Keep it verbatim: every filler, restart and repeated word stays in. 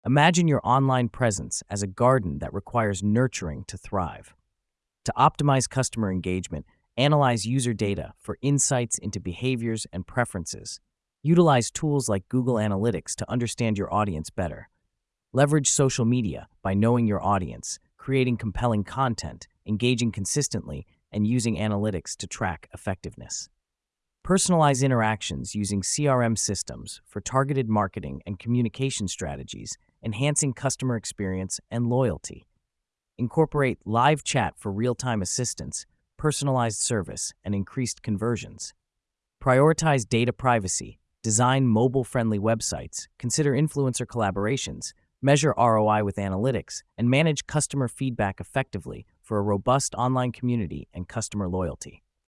Imagine your online presence as a garden that requires nurturing to thrive. To optimize customer engagement, analyze user data for insights into behaviors and preferences. Utilize tools like Google Analytics to understand your audience better. Leverage social media by knowing your audience, creating compelling content, engaging consistently, and using analytics to track effectiveness. Personalize interactions using C R M systems for targeted marketing and communication strategies, enhancing customer experience and loyalty. Incorporate live chat for real-time assistance, personalized service, and increased conversions. Prioritize data privacy, design mobile-friendly websites, consider influencer collaborations, measure R O I with analytics, and manage customer feedback effectively for a robust online community and customer loyalty.